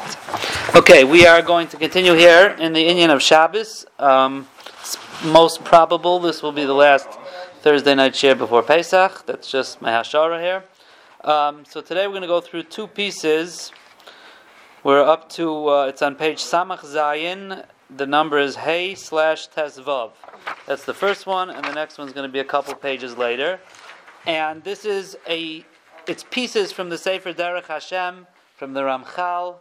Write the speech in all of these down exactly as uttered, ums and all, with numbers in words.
Okay, we are going to continue here in the Inyan of Shabbos. Um, it's most probable this will be the last Thursday night share before Pesach. That's just my hashara here. Um, so today we're going to go through two pieces. We're up to, uh, it's on page Samach Zayin. The number is Hey slash Tezvav. That's the first one, and the next one's going to be a couple pages later. And this is a, it's pieces from the Sefer Derech Hashem, from the Ramchal.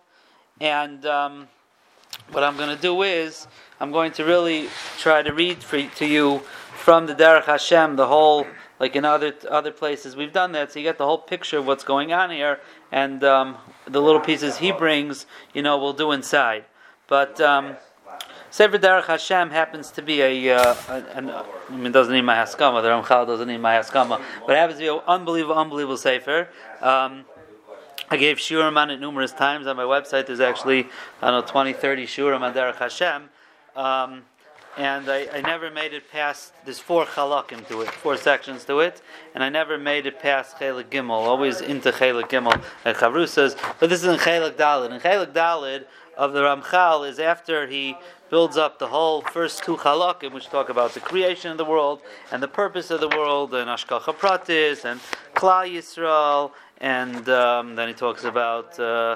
And um, what I'm going to do is, I'm going to really try to read for, to you from the Derech Hashem, the whole, like in other other places we've done that, so you get the whole picture of what's going on here, and um, the little pieces he brings, you know, we'll do inside. But um, Sefer Derech Hashem happens to be a, uh, an, I mean, it doesn't need my haskama, the Ramchal doesn't need my haskama, but it happens to be an unbelievable, unbelievable Sefer. Um, I gave shiurim on it numerous times. On my website there's actually, I don't know, twenty, thirty shiurim on Derech Hashem. Um, and I, I never made it past, there's four chalakim to it, four sections to it, and I never made it past Chelik Gimel, always into Chelik Gimel, like Chavru says, but this is in Chelik Daled. And Chelik Daled of the Ramchal is after he builds up the whole first two chalakim, which talk about the creation of the world, and the purpose of the world, and Ashkacha Pratis, and Klal Yisrael, and um, then he talks about uh,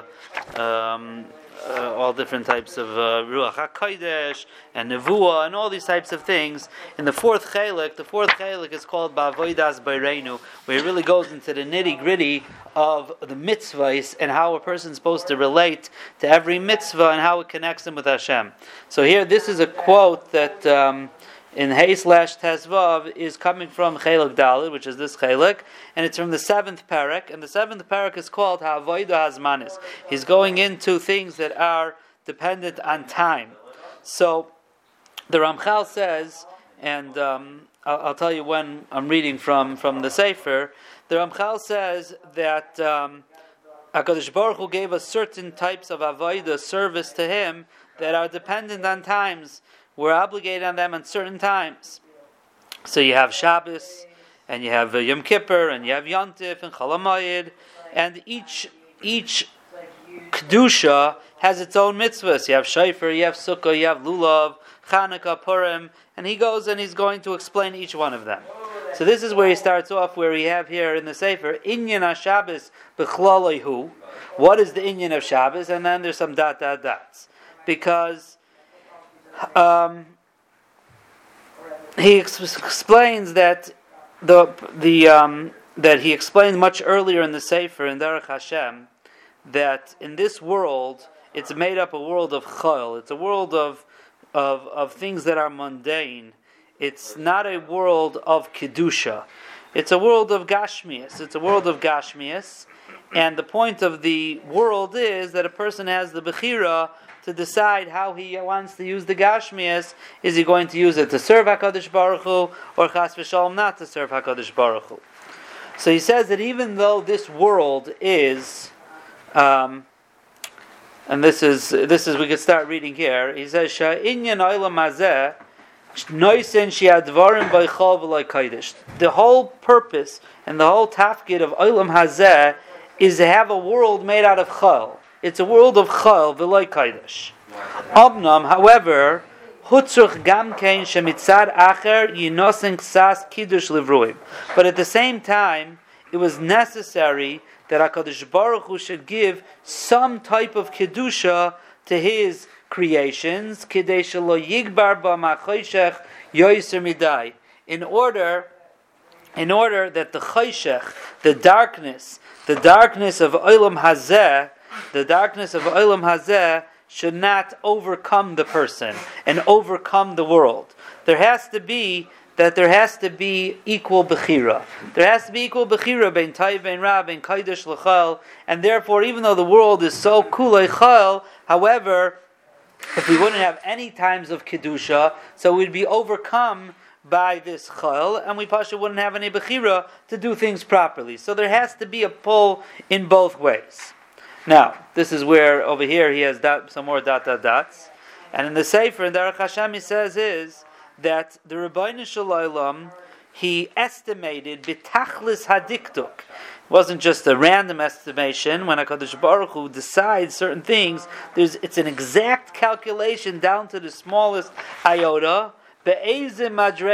um, uh, all different types of uh, Ruach HaKodesh and Nevuah and all these types of things. In the fourth Chelik, the fourth Chelik is called Ba'avodas Beireinu, where he really goes into the nitty gritty of the mitzvahs and how a person is supposed to relate to every mitzvah and how it connects him with Hashem. So here, this is a quote that Um, in Hey slash Tezvav is coming from Chelik Daled, which is this Chelik, and it's from the seventh parak, and the seventh parak is called Ha'avodah Hazmanis. He's going into things that are dependent on time. So the Ramchal says, and um, I'll, I'll tell you when I'm reading from, from the Sefer, the Ramchal says that um, HaKadosh Baruch Hu gave us certain types of avodah, service to Him, that are dependent on times. We're obligated on them at certain times. So you have Shabbos, and you have uh, Yom Kippur, and you have Yontif, and Chol HaMoed, and each each Kedusha has its own mitzvahs. You have Shofar, you have Sukkah, you have Lulav, Chanukah, Purim, and he goes and he's going to explain each one of them. So this is where he starts off, where we have here in the Sefer, Inyan HaShabbos B'chlalehu. What is the Inyan of Shabbos? And then there's some dot, dot, dots. Because Um, he ex- explains that the the um, that he explained much earlier in the Sefer in Derech Hashem that in this world it's made up a world of chol. It's a world of of of things that are mundane. It's not a world of kedusha. It's a world of gashmias. It's a world of gashmias, and the point of the world is that a person has the bechira to decide how he wants to use the Gashmias. Is he going to use it to serve HaKadosh Baruch Hu, or Chas v'Shalom not to serve HaKadosh Baruch Hu? So he says that even though this world is, um, and this is this is we could start reading here. He says Sha'inyan Olam Hazeh Noisen She'advarim B'Chol V'Loi Kodesh. The whole purpose and the whole tafkid of Olam Hazeh is to have a world made out of chol. It's a world of chol v'loy kodesh. Obnam, however, hutzruch gam kein shemitzad acher yinosen ksas kiddush livruim. But at the same time, it was necessary that HaKadosh Baruch Hu should give some type of kedusha to His creations, kidei shelo yigbar ba machoshech yoyser midai. In order, in order that the choshech, the darkness, the darkness of Olam Hazeh, the darkness of Olam Hazeh should not overcome the person and overcome the world. There has to be that there has to be equal bechira. There has to be equal bechira bein taiv bein ra bein kodesh l'chol, and therefore, even though the world is so kulei chol, however, if we wouldn't have any times of kedusha, so we'd be overcome by this chol, and we pasha wouldn't have any bechira to do things properly. So there has to be a pull in both ways. Now, this is where, over here, he has dot, some more dot, dot, dots. And in the Sefer, in Derech Hashem, he says is that the Rebbeinu Shalom, he estimated, bitachlis hadiktuk, wasn't just a random estimation. When HaKadosh Baruch Hu decides certain things, there's it's an exact calculation down to the smallest iota. How much the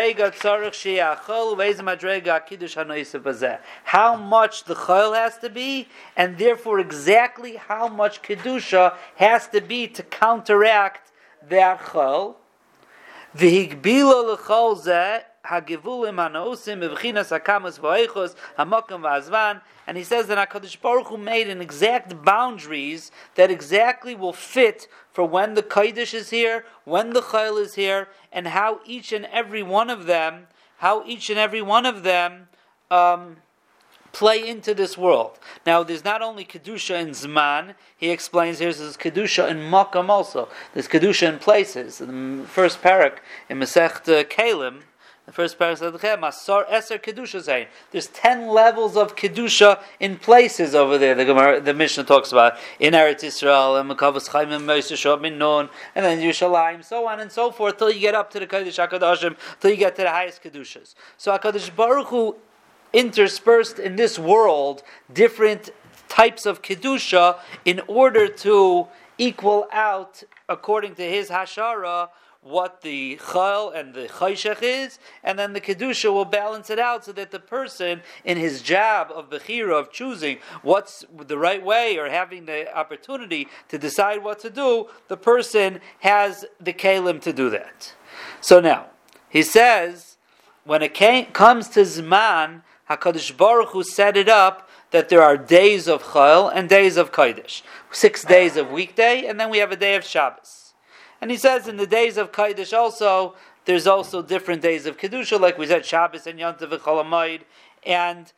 chayil has to be, and therefore exactly how much kedusha has to be to counteract that chayil. V'higbila l'chol zeh hagivulim hanosim b'vchinas hakamas v'oichos hamakom v'azvan. And he says that HaKadosh Baruch Hu made an exact boundaries that exactly will fit for when the Kodesh is here, when the Chayil is here, and how each and every one of them, how each and every one of them um, play into this world. Now, there's not only Kedusha in Zman, he explains here, there's Kedusha in Makam also. There's Kedusha in places. In the first parak, in Masechet Kelim, the first parak says, Masar Eser Kedusha Zayin. There's ten levels of Kedusha in places over there. The Gemara, the Mishnah talks about in Eretz Yisrael, and Makavos Chaim, and Moshe Shab in Nun, and then Yerushalayim, so on and so forth, till you get up to the Kodesh HaKadoshim, till you get to the highest Kedushas. So HaKadosh Baruch Hu interspersed in this world different types of Kedusha in order to equal out, according to his Hashara, what the chayil and the chayshech is, and then the kedusha will balance it out so that the person in his job of bechira, of choosing what's the right way or having the opportunity to decide what to do, the person has the kalim to do that. So now, he says, when it came, comes to Zman, HaKadosh Baruch Hu set it up that there are days of chayil and days of kodesh. Six days of weekday, and then we have a day of Shabbos. And he says in the days of Kodesh also, there's also different days of Kedusha, like we said, Shabbos and Yom Tov and Chol HaMoed. And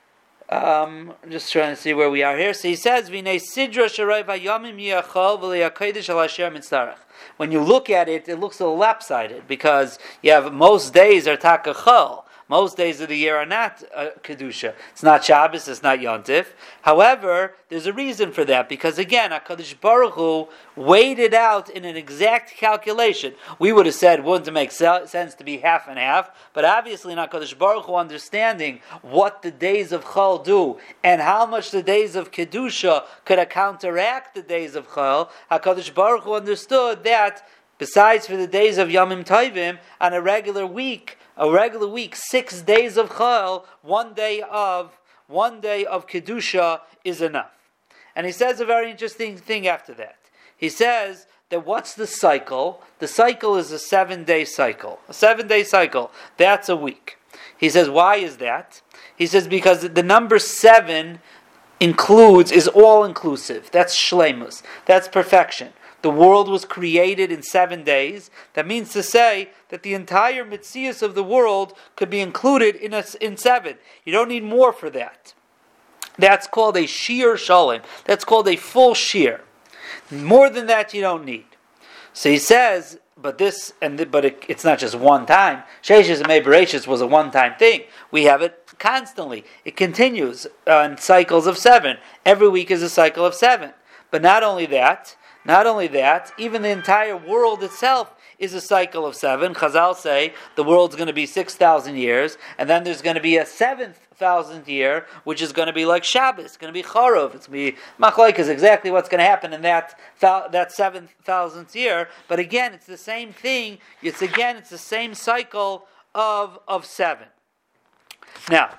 um, I'm just trying to see where we are here. So he says, V'nei sidra sharei v'yamim yachol v'lei HaKodesh al asher mitzarech. When you look at it, it looks a little lopsided, because you have most days are takachol. Most days of the year are not uh, Kedusha. It's not Shabbos, it's not Yontif. However, there's a reason for that, because again, HaKadosh Baruch Hu weighed it out in an exact calculation. We would have said, wouldn't it make sense to be half and half? But obviously, in HaKadosh Baruch Hu understanding what the days of Chol do, and how much the days of Kedusha could counteract the days of Chol, HaKadosh Baruch Hu understood that, besides for the days of Yomim Tovim, on a regular week, a regular week, six days of Chol, one day of one day of Kedusha is enough. And he says a very interesting thing after that. He says that what's the cycle? The cycle is a seven-day cycle. A seven-day cycle. That's a week. He says, why is that? He says because the number seven includes, is all-inclusive. That's shleimus. That's perfection. The world was created in seven days. That means to say that the entire mitzias of the world could be included in a, in seven. You don't need more for that. That's called a shir shalom. That's called a full shir. More than that, you don't need. So he says, but this and the, but it, it's not just one time. Sheishes and Mebereshis was a one-time thing. We have it constantly. It continues on cycles of seven. Every week is a cycle of seven. But not only that. Not only that, even the entire world itself is a cycle of seven. Chazal say the world's going to be six thousand years, and then there's going to be a seventh thousandth year, which is going to be like Shabbos. It's going to be Charov. It's going to be Machlokes is exactly what's going to happen in that that seventh thousandth year. But again, it's the same thing. It's again, it's the same cycle of of seven. Now,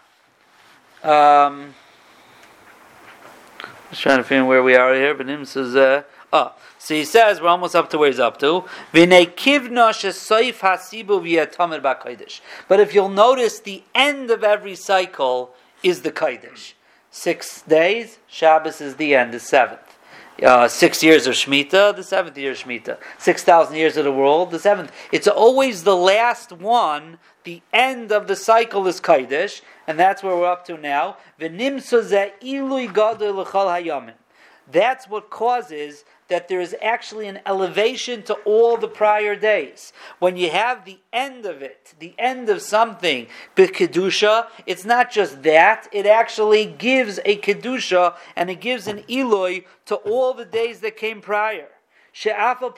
um, I'm just trying to figure where we are here. But Nim says. Uh, Oh, so he says we're almost up to where he's up to. But if you'll notice, the end of every cycle is the Kodesh. Six days, Shabbos is the end, the seventh. Uh, six years of Shemitah, the seventh year of Shemitah. Six thousand years of the world, the seventh. It's always the last one. The end of the cycle is Kodesh, and that's where we're up to now. That's what causes that there is actually an elevation to all the prior days. When you have the end of it, the end of something, b'kedusha, it's not just that, it actually gives a kedusha and it gives an Eloi to all the days that came prior. Even though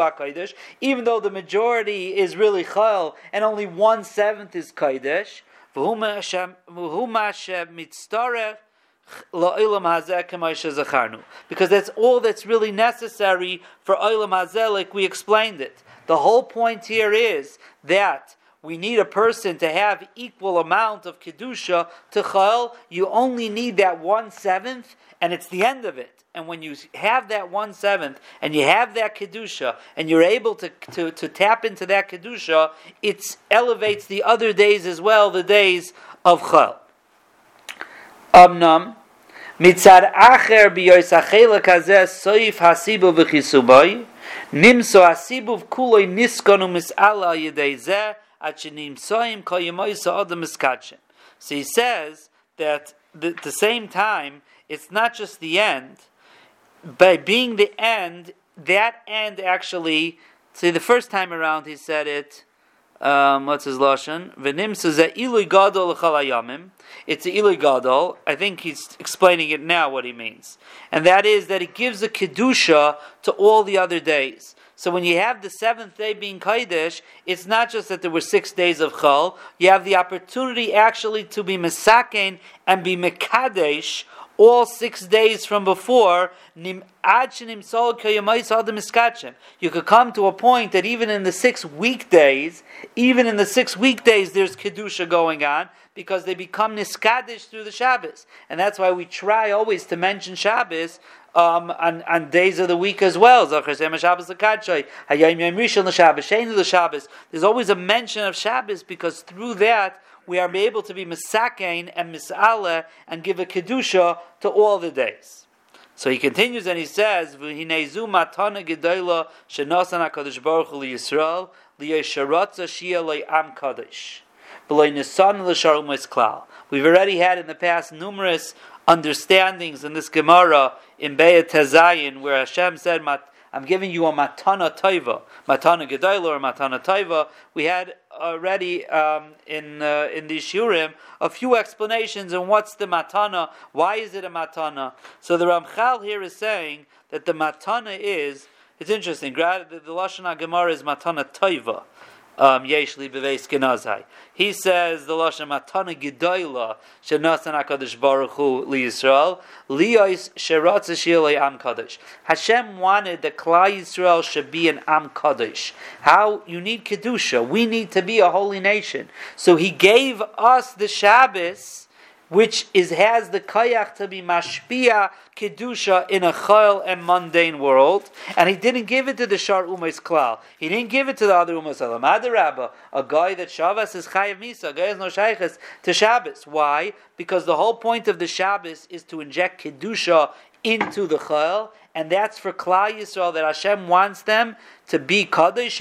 the majority is really chal and only one seventh is kodesh, V'huma Hashem, v'huma Hashem mitzarech la'olam hazeh k'moshe zacharnu. Because that's all that's really necessary for olam hazeh, like we explained it. The whole point here is that we need a person to have equal amount of kedusha to chayil. You only need that one seventh, and it's the end of it. And when you have that one seventh, and you have that kedusha, and you're able to, to, to tap into that kedusha, it elevates the other days as well, the days of chayil. Amnam mitzad acher b'yois achelak hazeh soif hasibu v'chisubay nimso hasibu v'kuloi niskonu mis'ala yedei zeh. So he says that at the same time, it's not just the end. By being the end, that end actually, see, the first time around he said it, um, what's his lashon? It's a ilui gadol. I think he's explaining it now what he means. And that is that it gives a kedusha to all the other days. So when you have the seventh day being Kodesh, it's not just that there were six days of Chol. You have the opportunity actually to be Mesaken and be Mekadesh all six days from before. You could come to a point that even in the six weekdays, even in the six weekdays, there's Kedusha going on, because they become Niskadesh through the Shabbos. And that's why we try always to mention Shabbos Um, on, on days of the week as well. There's always a mention of Shabbos, because through that we are able to be Misakein and Mis'aleh and give a Kedusha to all the days. So he continues and he says, V'hinezu matana gedola shenasan HaKadosh Baruch Hu liyisrael liyesharatza shia le'am kadosh v'lo nisan l'shar u'mes klal. We've already had in the past numerous understandings in this Gemara in Be'et Tezayin, where Hashem said, I'm giving you a matana taiva, matana gedola or matana taiva. We had already um, in uh, in the Shurim a few explanations on what's the matana, why is it a matana. So the Ramchal here is saying that the matana is, it's interesting, the, the Lashon HaGemara is matana taiva. Um, Yeshli beveis genazai. He says the lashon matana gedola shenasan HaKadosh Baruch Hu liYisrael liyos sheratza shilei am kadosh. Hashem wanted that Klal Yisrael should be an am kadosh. How you need kedusha? We need to be a holy nation. So He gave us the Shabbos, which is has the koyach to be mashpia kedusha in a chayil and mundane world, and He didn't give it to the shar umas klal. He didn't give it to the other umas alam. Adarabba, a guy that Shabbos is chayav misa, a guy has no shaychus to Shabbos. Why? Because the whole point of the Shabbos is to inject kedusha into the chayil, and that's for Klal Yisrael, that Hashem wants them to be kadosh.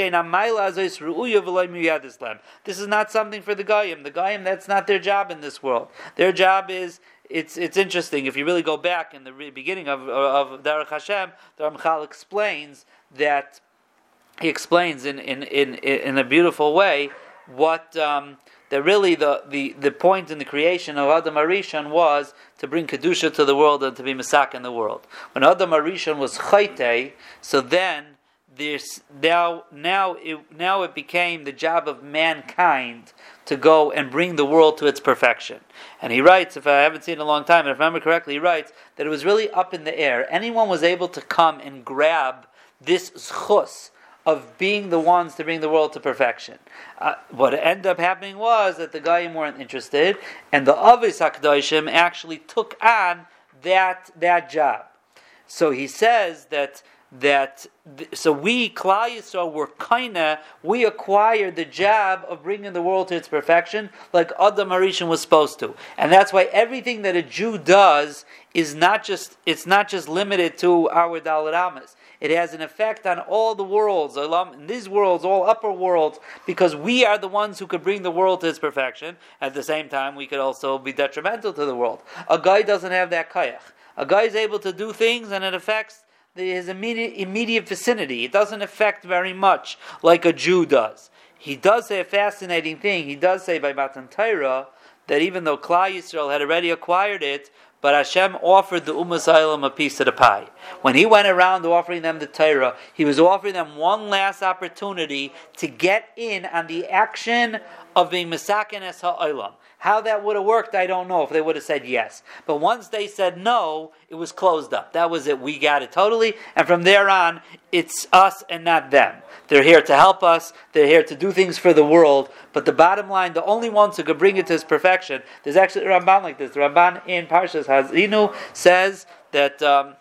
This is not something for the Goyim. The Goyim, that's not their job in this world. Their job is, it's it's interesting, if you really go back in the beginning of, of Derech Hashem, the Ramchal explains that, he explains in, in, in, in a beautiful way, what um, that really the, the, the point in the creation of Adam Arishon was to bring Kedusha to the world and to be Mesak in the world. When Adam Arishon was Chaytei, so then there's now now it now it became the job of mankind to go and bring the world to its perfection. And he writes, if I haven't seen it in a long time, and if I remember correctly, he writes that it was really up in the air. Anyone was able to come and grab this zchus of being the ones to bring the world to perfection. Uh, what ended up happening was that the Goyim weren't interested, and the Avos HaKadoshim actually took on that that job. So he says that that so we Klal Yisrael were kinda we acquired the job of bringing the world to its perfection, like Adam Harishon was supposed to, and that's why everything that a Jew does is not just it's not just limited to our Daled Amas. It has an effect on all the worlds, in these worlds, all upper worlds, because we are the ones who could bring the world to its perfection. At the same time, we could also be detrimental to the world. A guy doesn't have that kayach. A guy is able to do things, and it affects the, his immediate immediate vicinity. It doesn't affect very much like a Jew does. He does say a fascinating thing. He does say by Matan Torah that even though Klal Yisrael had already acquired it, but Hashem offered the Ummah Zaylam a piece of the pie. When He went around offering them the Torah, He was offering them one last opportunity to get in on the action of being Misaken Es Ha'olam. How that would have worked, I don't know if they would have said yes. But once they said no, it was closed up. That was it. We got it totally. And from there on, it's us and not them. They're here to help us. They're here to do things for the world. But the bottom line, the only ones who could bring it to its perfection, there's actually a Ramban like this. The Ramban in Parshas Hazinu says that um,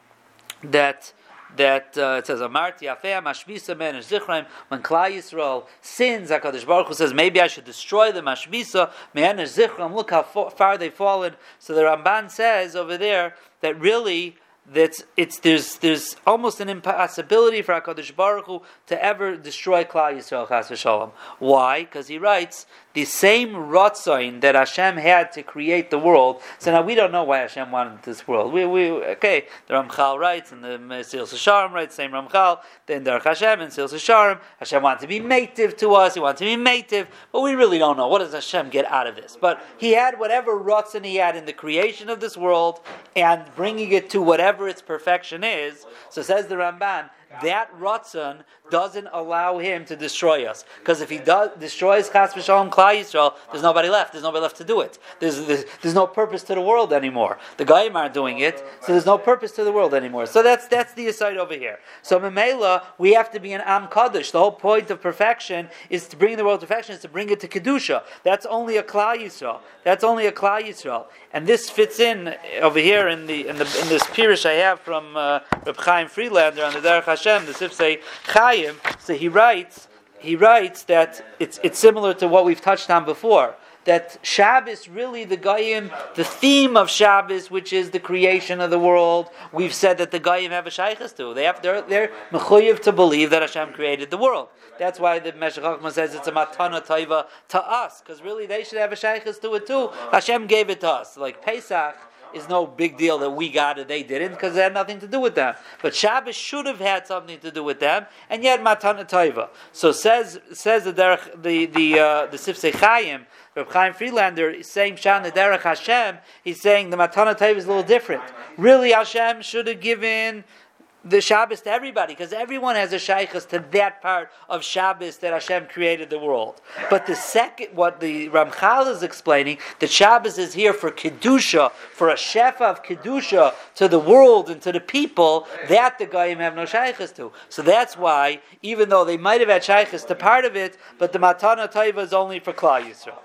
that that uh, it says Amarti Afeh Mashbisa Men Zichraim when Klal Yisrael sins, HaKadosh Baruch Hu says maybe I should destroy the Mashbisa Men Zichraim. Look how far they've fallen. So the Ramban says over there that really that it's there's there's almost an impossibility for HaKadosh Baruch Hu to ever destroy Klal Yisrael Chas v'Shalom. Why? Because he writes the same Ratzain that Hashem had to create the world. So now we don't know why Hashem wanted this world. We we okay. The Ramchal writes and the Mesil Sesharim writes same Ramchal. Then the Hashem and Mesil Sesharim. Hashem wanted to be mative to us. He wanted to be mative, but we really don't know what does Hashem get out of this. But he had whatever Ratzon he had in the creation of this world and bringing it to whatever its perfection is. So says the Ramban, that Ratzon doesn't allow him to destroy us. Because if he does destroys Chas v'Shalom Klal Yisrael, there's nobody left. There's nobody left to do it. There's, there's there's no purpose to the world anymore. The Goyim aren't doing it, so there's no purpose to the world anymore. So that's that's the aside over here. So Memela, we have to be an Am Kaddish. The whole point of perfection is to bring the world to perfection, is to bring it to Kedusha. That's only a Klal Yisrael. That's only a Klal Yisrael. And this fits in over here in the in the in this Pirush I have from uh, Reb Chaim Friedlander on the Derech Hashem, the Sifsei Chaim. So he writes, he writes that it's it's similar to what we've touched on before. That Shabbos, really the Goyim, the theme of Shabbos, which is the creation of the world, we've said that the Goyim have a shaykhs to. They have they're they're mechuyev to believe that Hashem created the world. That's why the Meshech Chochmah says it's a matana taiva to us, because really they should have a shaykhs to it too. Hashem gave it to us, like Pesach is no big deal that we got it, they didn't, because it had nothing to do with them. But Shabbos should have had something to do with them, and yet Matana Taiva. So says says the derech, the the uh, the Sifsei Chaim, Reb Chaim Friedlander, saying Shan the Derech Hashem, he's saying the Matana Taiva is a little different. Really, Hashem should have given the Shabbos to everybody, because everyone has a shaykhus to that part of Shabbos that Hashem created the world. But the second, what the Ramchal is explaining, that Shabbos is here for Kedusha, for a shefa of Kedusha to the world and to the people, that the Goyim have no shaykhus to. So that's why, even though they might have had shaykhus to part of it, but the Matana Taiva is only for Klal Yisrael.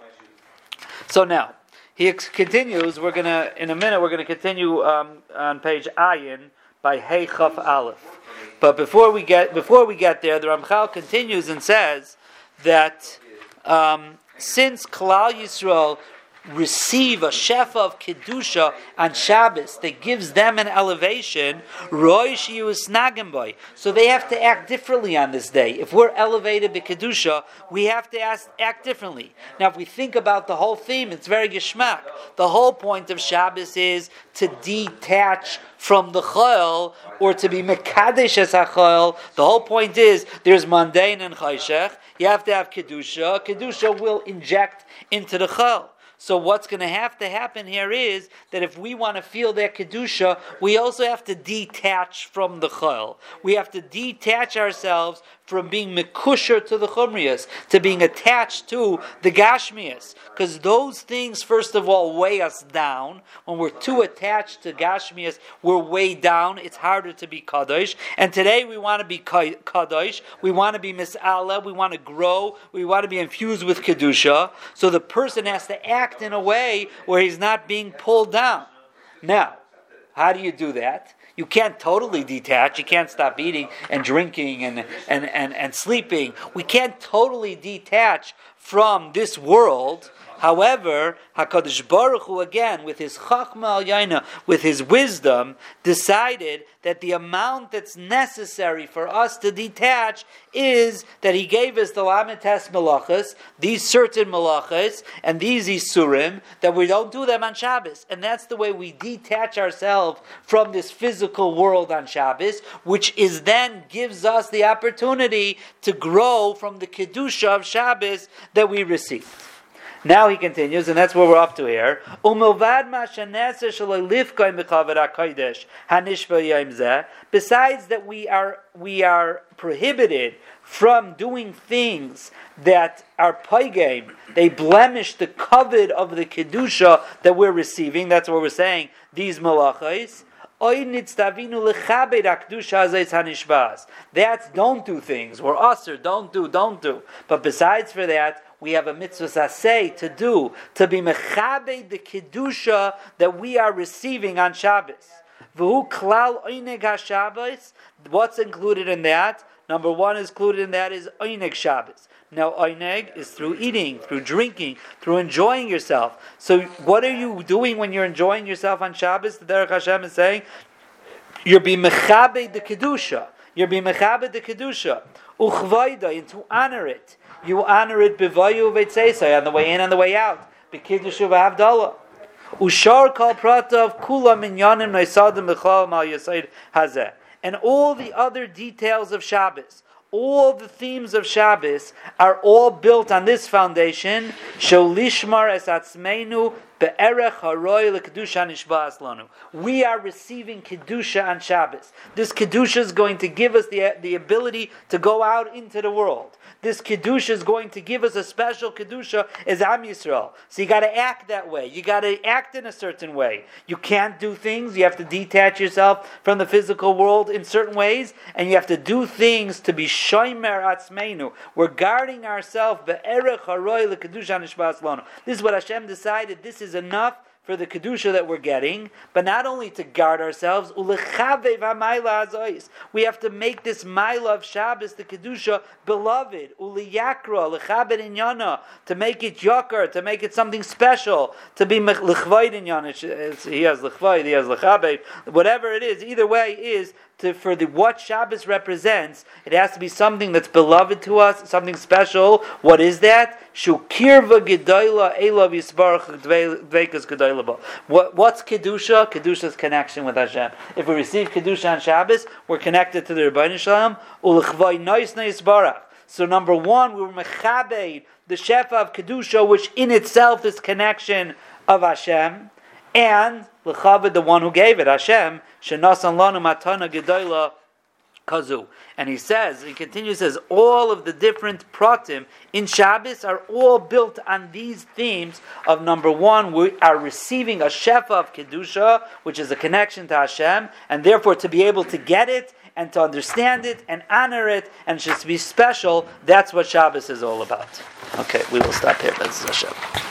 So now, he ex- continues, we're going to, in a minute, we're going to continue um, on page Ayin, by Hey Chaf Aleph. But before we get before we get there, the Ramchal continues and says that um, since Klal Yisrael receive a shefa of Kedusha on Shabbos that gives them an elevation, Roy Shius Nagamboy. So they have to act differently on this day. If we're elevated to Kedusha, we have to ask, act differently. Now, if we think about the whole theme, it's very geschmack. The whole point of Shabbos is to detach from the chayil, or to be mekadesh as chayil. The whole point is there's mundane and chayshech. You have to have kedusha. Kedusha will inject into the chayil. So what's going to have to happen here is that if we want to feel that kedusha, we also have to detach from the chayil. We have to detach ourselves from being mekusher to the chumriyas, to being attached to the gashmias. Because those things, first of all, weigh us down. When we're too attached to gashmias, we're weighed down. It's harder to be kadosh. And today we want to be kadosh. We want to be mis'ala. We want to grow. We want to be infused with kedusha. So the person has to act in a way where he's not being pulled down. Now, how do you do that? You can't totally detach. You can't stop eating and drinking and, and, and, and sleeping. We can't totally detach from this world. However, HaKadosh Baruch Hu, again, with his Chachma Al Yaina, with his wisdom, decided that the amount that's necessary for us to detach is that he gave us the Lamites Malachas, these certain Malachas, and these Isurim, that we don't do them on Shabbos. And that's the way we detach ourselves from this physical world on Shabbos, which is then gives us the opportunity to grow from the Kedusha of Shabbos that we receive. Now he continues, and that's where we're up to here. Besides that, we are we are prohibited from doing things that are paigim, they blemish the kavod of the kedusha that we're receiving. That's what we're saying. These malachos. That's don't do things. We're usher, don't do, don't do. But besides for that, we have a mitzvah saseh to do, to be mechabed the kedusha that we are receiving on Shabbos. V'hu klal oineg haShabbos. What's included in that? Number one is included in that is oineg Shabbos. Now, oineg is through eating, through drinking, through enjoying yourself. So, what are you doing when you're enjoying yourself on Shabbos? The Derech Hashem is saying, you're being mechabed the kedusha. You're being mechabed the kedusha. Uchvayda, and to honor it. You honor it b'vayu v'tzeisai, on the way in and the way out. B'kiddushu v'havdalah. Ushar kal pratav kula minyanim noisadim b'chal mal yasaid hazeh. And all the other details of Shabbos, all the themes of Shabbos are all built on this foundation. Sholishmar es atzmeinu be'erech haroy lekedusha nishba'as lanu. We are receiving kedusha on Shabbos. This kedusha is going to give us the the ability to go out into the world. This kedusha is going to give us a special kedusha as Am Yisrael. So you got to act that way. You got to act in a certain way. You can't do things. You have to detach yourself from the physical world in certain ways, and you have to do things to be shomer atzmeinu. We're guarding ourselves. Be'erech haroy lekedusha nishba'as lanu. This is what Hashem decided. This is enough for the kedusha that we're getting, but not only to guard ourselves, we have to make this maila of Shabbos, the kedusha, beloved, uliyakra, lechabed inyana, to make it yakar, to make it something special, to be lechvaid inyana. He has lechvaid, he has lechabed, whatever it is. Either way is to, for the what Shabbos represents, it has to be something that's beloved to us, something special. What is that? Shukirva gedoyla elav yisbarach dveikas gedoyla. What what's kedusha? Kedusha's connection with Hashem. If we receive kedusha on Shabbos, we're connected to the Rebbeinu Shalom. Ulechvay noisna yisbarach. So number one, we were mechabed the shefa of kedusha, which in itself is connection of Hashem, and lechaved the one who gave it, Hashem. Shenasan lanu matana gedoyla kazu. And he says, he continues, says, all of the different pratim in Shabbos are all built on these themes of number one, we are receiving a shefa of kedusha, which is a connection to Hashem, and therefore to be able to get it and to understand it and honor it and just be special. That's what Shabbos is all about. Okay, we will stop here. That's Hashem.